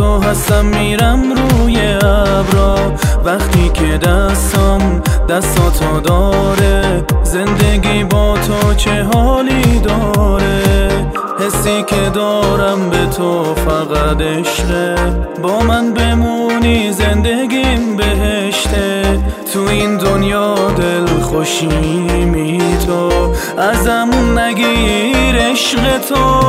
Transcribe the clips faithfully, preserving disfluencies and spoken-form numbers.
تو هستم میرم روی ابرا، وقتی که دستم دستاتو داره، زندگی با تو چه حالی داره. حسی که دارم به تو فقط عشقه، با من بمونی زندگیم بهشته. تو این دنیا دل خوشیمی تو، ازمون نگیر عشق تو.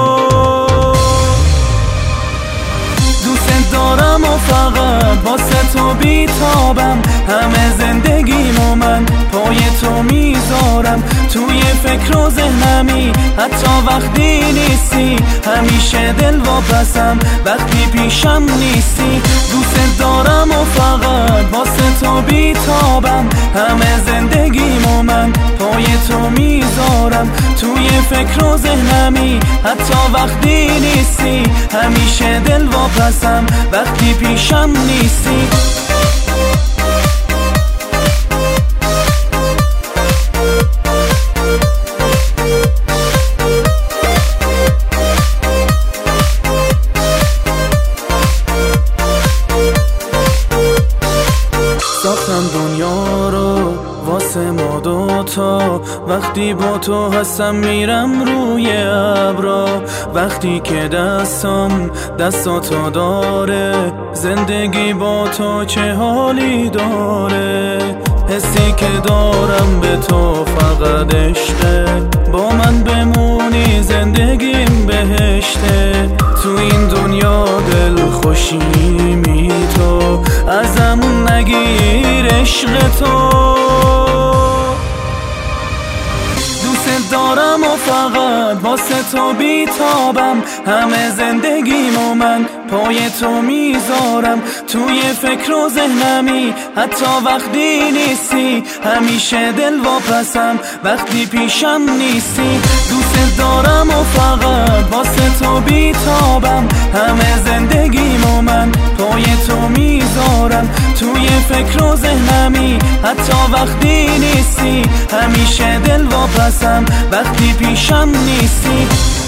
دوست دارم و فقط واسه تو بیتابم، همه زندگیمو من پای تو میذارم. توی فکر و ذهنمی حتی وقتی نیستی، همیشه دل واپسم وقتی پیشم نیستی. دوست دارم و فقط واسه تو بیتابم، همه زندگیمو من پای تو میذارم. توی فکر و ذهنمی حتی وقتی نیستی، همیشه دل واپسم وقتی پیشم نیستی. ساختم دنیا رو واسه ما دوتا، وقتی با تو هستم میرم روی ابرا. وقتی که دستم دستاتو داره، زندگی با تو چه حالی داره. حسی که دارم به تو فقط عشقه، با من بمونی زندگیم بهشته. تو این دنیا دل خوشیمی تو، ازمون نگیر عشق تو. دوست دارم و فقط واسه تو بیتابم، همه زندگیمو من پای تو میذارم. توی فکر و ذهنمی حتی وقتی نیستی، همیشه دل واپسم وقتی پیشم نیستی. دوست دارم و فقط واسه تو بیتابم، همه زندگیمو من پای تو میذارم. توی فکر و ذهنمی حتی وقتی نیستی، همیشه دل واپسم وقتی پیشم نیستی.